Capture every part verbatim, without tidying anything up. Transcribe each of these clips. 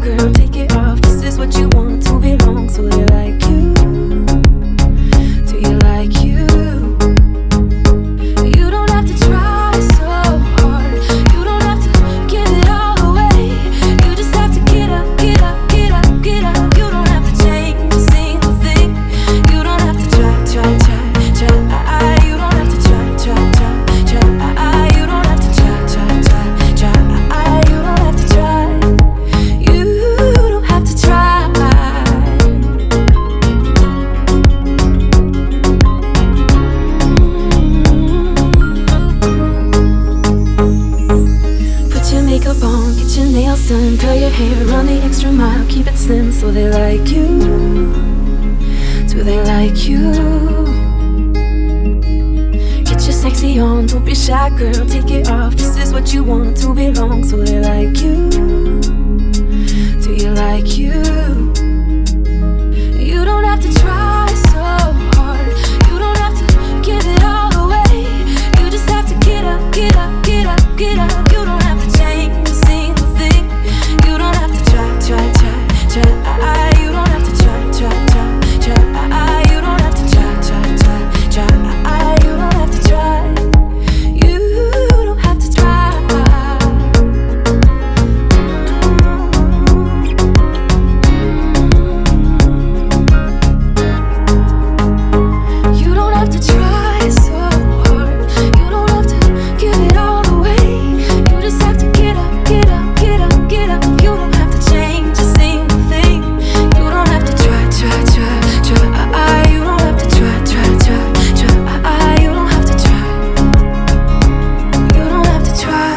girl, take it off. This is what you want to belong. So they like you. Do you like you? You don't have to try so hard. You don't have to give it all away. You just have to get up, get up, get up, get up. You don't have to change a single thing. You don't have to try, try, try, try. You don't have to try, try, try, try. You don't have to try, try, try, try. You don't have to try. You don't have to try. Put your makeup on, get your nails done, curl your hair, run the extra mile, keep it slim. So they like you. Do they like you? Get your sexy on, don't be shy, girl, take it off. This is what you want to belong. So they like you. Do you like you? You don't have to try so hard. You don't have to give it all away. You just have to get up, get up, get up, get up. You don't have to change a single thing. You don't have to try, try, try, try. You don't have to try, try, try, try. You don't have to try, try, try, try. You don't have to try. You don't have to try. You don't have to try so hard. You don't have to give it all away. You just have to get up, get up, get up, get up. You don't have to change a single thing. You don't have to try, try, try, try. You don't have to try, try, try, try. You don't have to try. You don't have to try.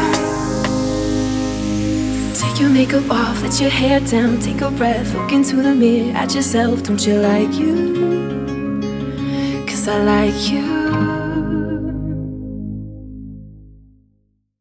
Take your makeup off, let your hair down, take a breath, look into the mirror at yourself. Don't you like you? 'Cause I like you.